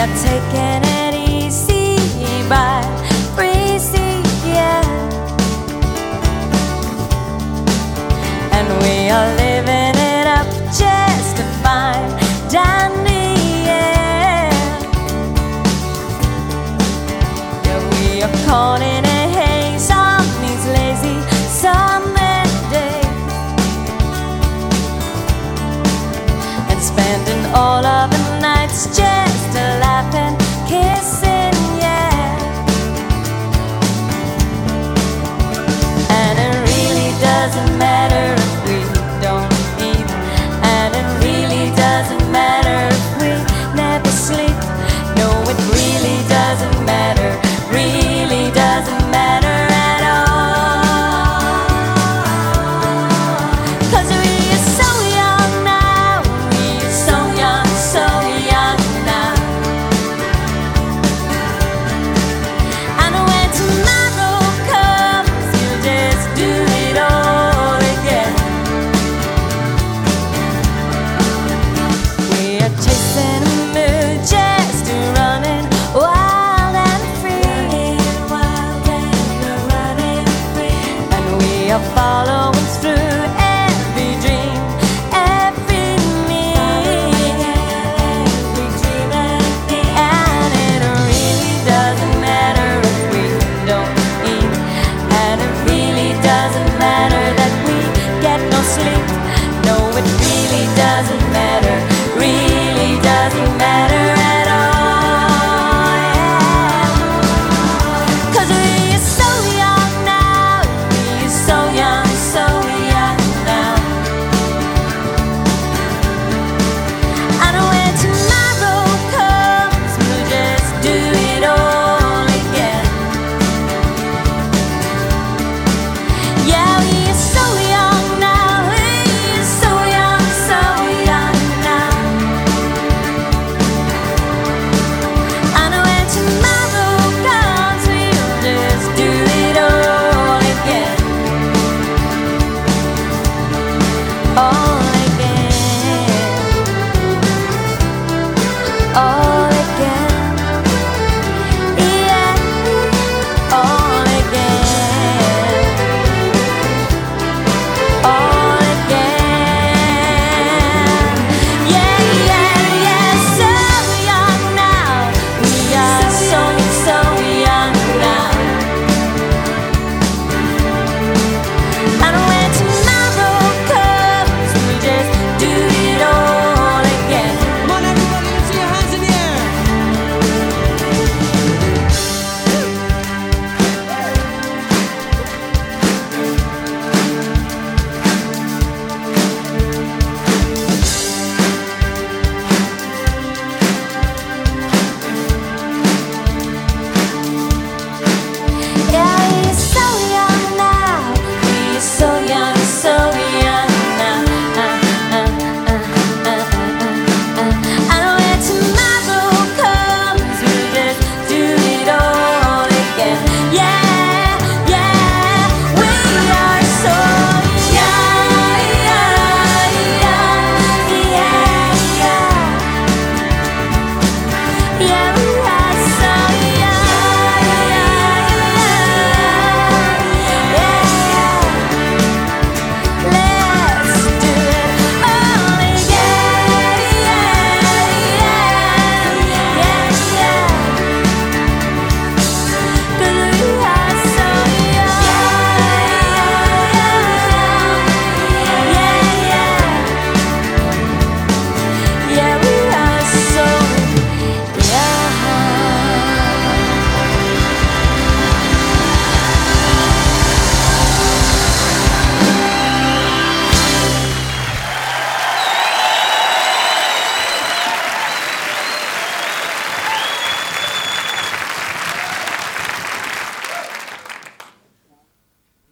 are taking it easy by breezy, yeah. And we are living it up just to find Danny, yeah. Yeah, we are caught in a haze on these lazy summer days, and spending all of the nights just laughing, kissing, yeah. And it really doesn't matter if we don't eat, and it really doesn't matter if we never sleep. No, it really doesn't matter, really doesn't matter at all. 'Cause we are so young now, we are so young, so young now. And when tomorrow comes, you'll just do it all again. We are chasing